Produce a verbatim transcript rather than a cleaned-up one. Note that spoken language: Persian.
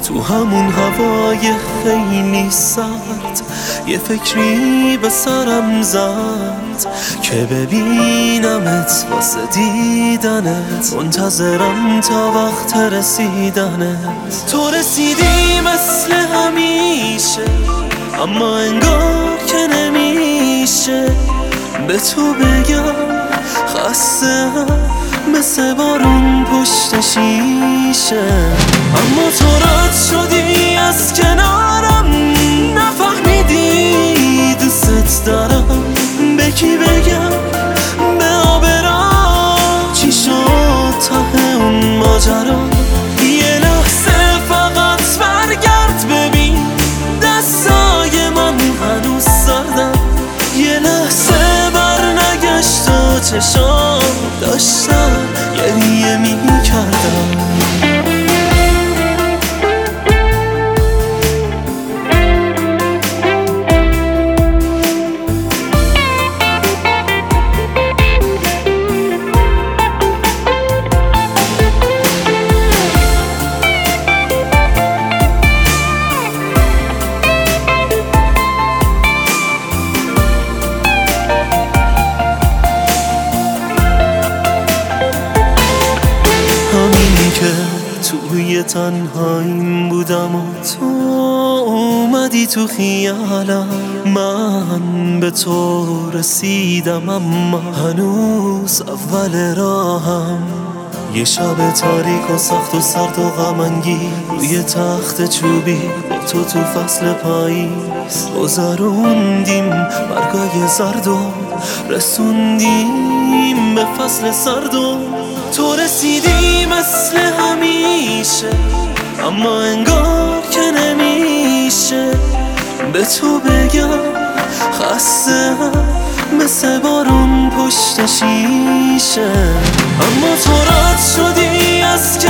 تو همون هوای خیلی سرد یه فکری به سرم زد که ببینمت واسه دیدنت، منتظرم تا وقت رسیدنت. تو رسیدی مثل همیشه، اما انگار که نمیشه به تو بگم خسته مثل بارون پشت شیشه. اما تو رد شدی از کنارم، نفهمیدی دوست دارم. به کی بگم به آبرا چی شد ته اون ماجرا؟ یه لحظه فقط برگرد ببین دستای من هنوز سردم. یه لحظه بر نگشت و چشام داشتم گریه می کردم. که توی تنهاییم بودم و تو اومدی تو خیالم. من به تو رسیدم اما هنوز اول راهم. یه شب تاریک و سخت و سرد و غم‌انگیز روی تخت چوبی تو تو فصل پاییز گذروندیم برگای زرد و رسوندیم به فصل سرد. و تو رسیدی مثل همیشه، اما انگار که نمیشه به تو بگم خسته مثل بارون پشت شیشه. اما تو رد شدی از